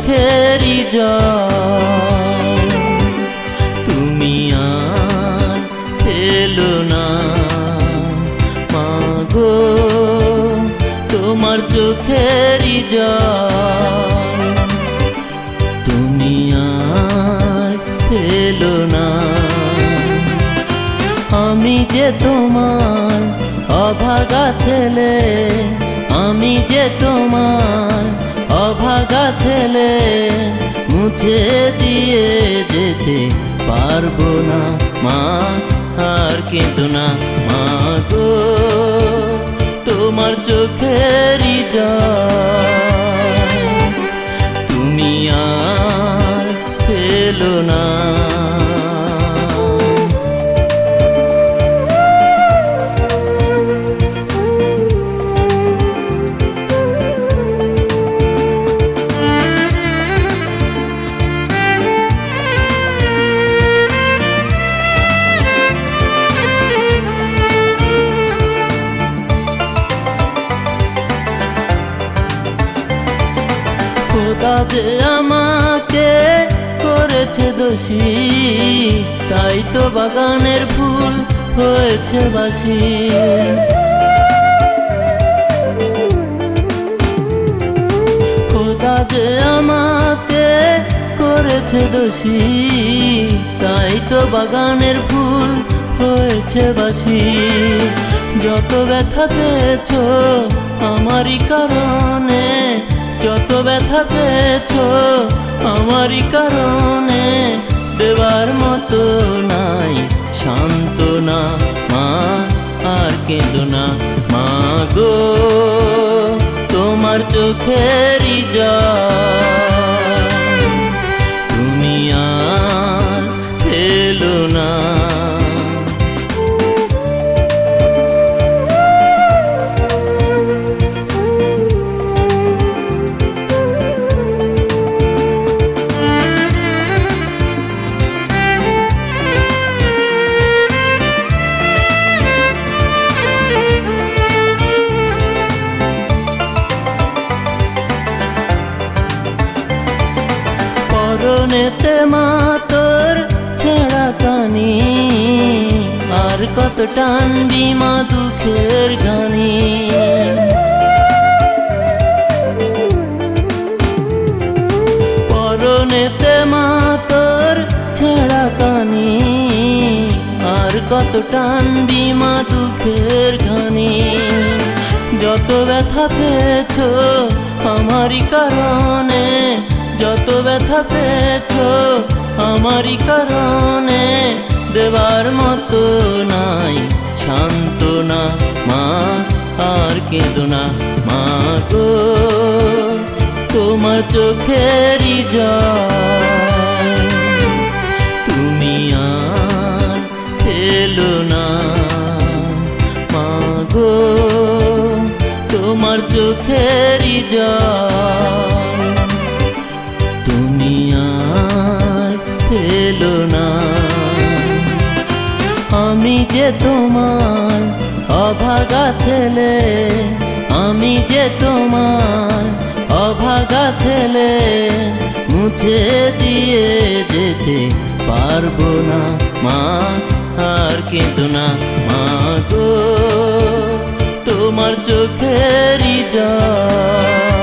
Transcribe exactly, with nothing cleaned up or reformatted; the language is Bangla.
চোখেরই জল তুমি আর এলো না মাগো, তোমার চোখেরই জল তুমি আর এলো না। আমি যে তোমার অভাগা ছেলে, আমি যে তোমার অভাগা ছেলে, মুছে দিয়ে যেতে পারবো না মা, আর কিন্তু না মাগো, তোমার চোখেরই জল তুমি আর ফেলো না। খোদা যে আমাকে করেছে দোষী, তাই তো বাগানের ফুল হয়েছে বাসি। খোদা যে আমাকে করেছে দোষী, তাই তো বাগানের ফুল হয়েছে বাসি। যত ব্যথা পেয়েছো আমারই কারণে, যত ব্যথা পেয়েছো আমারই কারণে, দেবার মতো নাই সান্ত্বনা মা, আর কেঁদো না মাগো, তোমার চোখেরই জল তুমি আর ফেলো না। পরনেতে মা তোর ছেঁড়া কানি, আর কত টানবি মা দুঃখের গানি। পরনেতে মা তোর ছেঁড়া কানি, আর কত টানবি মা দুঃখের গানি। যত ব্যথা পেয়েছো আমারই কারণে, যত ব্যথা পেয়েছো আমারই কারণে, দেবার মতো নাই সান্ত্বনা মা, আর কেঁদো না মাগো, তোমার চোখেরই জল তুমি আর ফেলো না মাগো, তোমার চোখেরই জল তুমি আর ফেলো না। আমি যে তোমার অভাগা ছেলে, আমি যে তোমার অভাগা ছেলে, মুছে দিয়ে যেতে পারবো না মা, আর কিন্তু না মাগো, তোমার চোখেরই জল।